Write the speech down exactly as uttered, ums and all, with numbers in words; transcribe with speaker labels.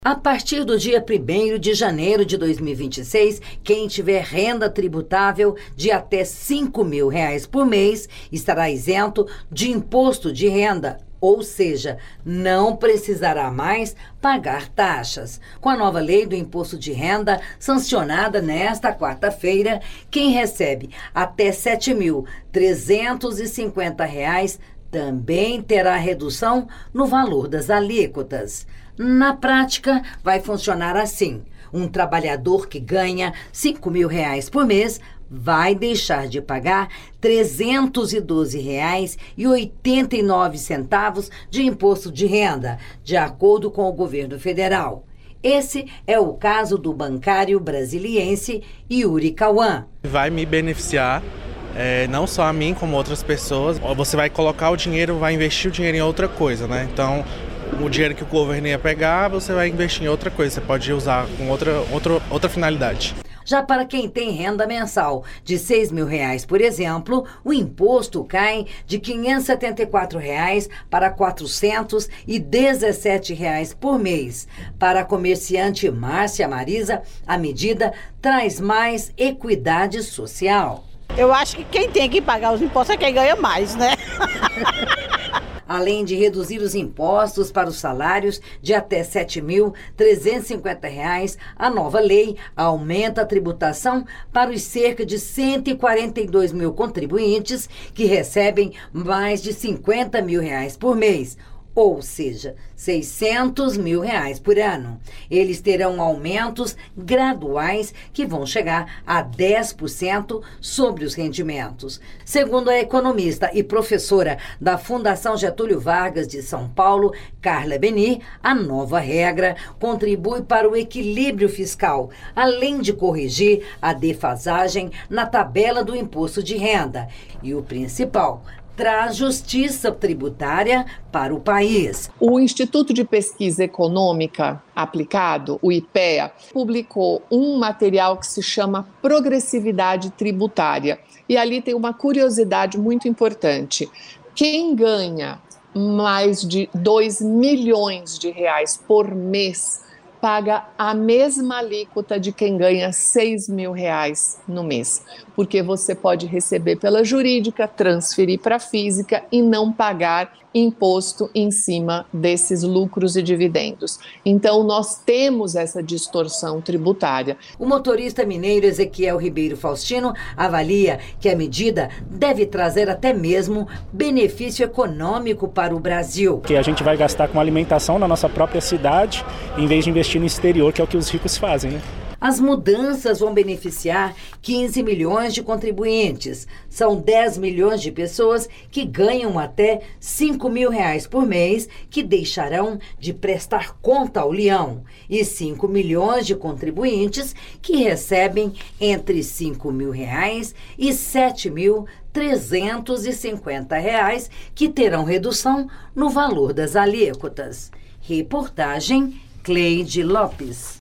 Speaker 1: A partir do dia primeiro de janeiro de dois mil e vinte e seis, quem tiver renda tributável de até cinco mil reais por mês estará isento de imposto de renda, ou seja, não precisará mais pagar taxas. Com a nova lei do imposto de renda, sancionada nesta quarta-feira, quem recebe até sete mil trezentos e cinquenta reais também terá redução no valor das alíquotas. Na prática, vai funcionar assim: um trabalhador que ganha cinco mil reais por mês vai deixar de pagar trezentos e doze reais e oitenta e nove centavos de imposto de renda, de acordo com o governo federal. Esse é o caso do bancário brasiliense Yuri Cauã.
Speaker 2: Vai me beneficiar, é, não só a mim, como outras pessoas. Você vai colocar o dinheiro, vai investir o dinheiro em outra coisa, né? Então, o dinheiro que o governo ia pegar, você vai investir em outra coisa. Você pode usar com outra, outra, outra finalidade.
Speaker 1: Já para quem tem renda mensal de seis mil reais, por exemplo, o imposto cai de quinhentos e setenta e quatro reais para quatrocentos e dezessete reais por mês. Para a comerciante Márcia Marisa, a medida traz mais equidade social.
Speaker 3: Eu acho que quem tem que pagar os impostos é quem ganha mais, né?
Speaker 1: Além de reduzir os impostos para os salários de até sete mil trezentos e cinquenta reais, a nova lei aumenta a tributação para os cerca de cento e quarenta e dois mil contribuintes que recebem mais de cinquenta mil reais por mês, ou seja, seiscentos mil reais por ano. Eles terão aumentos graduais que vão chegar a dez por cento sobre os rendimentos. Segundo a economista e professora da Fundação Getúlio Vargas de São Paulo, Carla Beni, a nova regra contribui para o equilíbrio fiscal, além de corrigir a defasagem na tabela do imposto de renda. E o principal, traz justiça tributária para o país.
Speaker 4: O Instituto de Pesquisa Econômica Aplicado, o IPEA, publicou um material que se chama Progressividade Tributária. E ali tem uma curiosidade muito importante. Quem ganha mais de dois milhões de reais por mês paga a mesma alíquota de quem ganha seis mil reais no mês, porque você pode receber pela jurídica, transferir para a física e não pagar imposto em cima desses lucros e dividendos. Então, nós temos essa distorção tributária.
Speaker 1: O motorista mineiro Ezequiel Ribeiro Faustino avalia que a medida deve trazer até mesmo benefício econômico para o Brasil.
Speaker 5: Que a gente vai gastar com alimentação na nossa própria cidade, em vez de investir no exterior, que é o que os ricos fazem, né?
Speaker 1: As mudanças vão beneficiar quinze milhões de contribuintes. São dez milhões de pessoas que ganham até cinco mil reais por mês, que deixarão de prestar conta ao leão. E cinco milhões de contribuintes que recebem entre cinco mil reais e sete mil trezentos e cinquenta reais, que terão redução no valor das alíquotas. Reportagem Cleide Lopes.